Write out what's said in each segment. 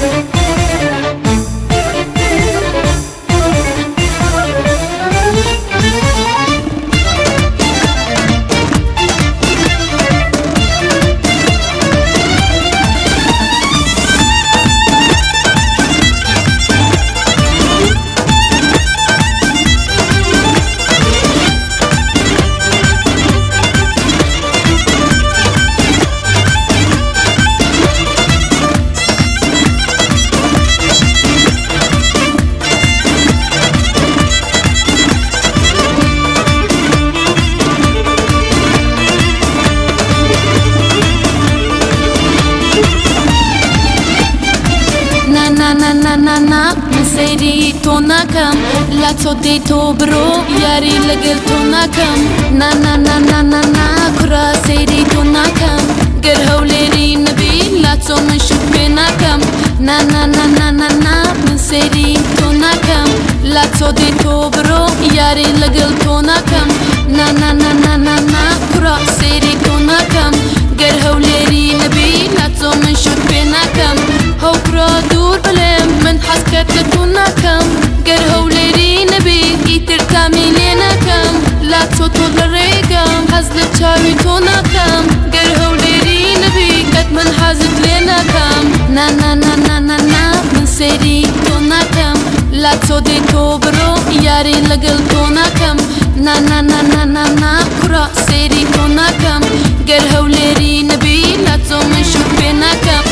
Na مسيري توناكم لا تصدي توبرو ياري لقل توناكم نا كرا سيري توناكم قرهو ليري نبي لا تصوم نشوف بيناكم نا مسيري توناكم لا تصدي توبرو ياري لقل توناكم نا كرا سيري توناكم قرهو ليري نبي لا تصوم نشوف بيناكم هو كرا دور بلم من حسكت لتوناكم قرهو ليري نبي يتر تامينيناكم لا تصوتو للريقم حزل تشاوي توناكم قرهو ليري نبي قد من حازب ليناكم نا من سيري توناكم لا تصدي توبرو ياري لقل توناكم نا كرا سيري توناكم قرهو ليري نبي لا تصوم نشوف بيناكم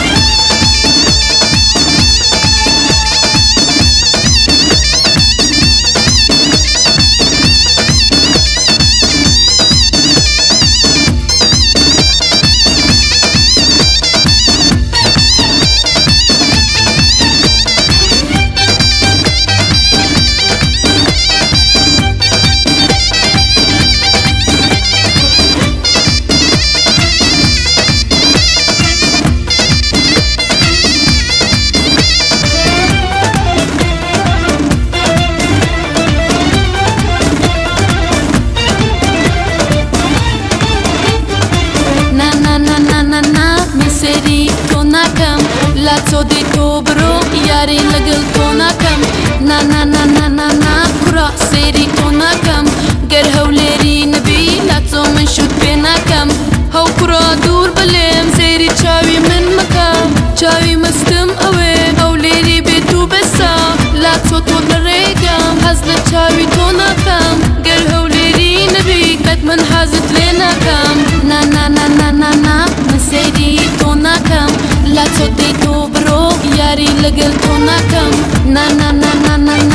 مسيري توناكم لا تصدي توبرو ياري لقل توناكم نا كرا سيري توناكم قرهو ليري نبي لا تصوم نشوف بيناكم هو كرا دور بلم سيري تشاوي من مكان تشاوي مستم اوي هو ليري بيتو بسا لا تصوتو للريقم حزل تشاوي توناكم قرهو ليري نبي قد من حازت ليناكم نا مسيري توناكم لا تصدي توبرو ياري لقل توناكم نا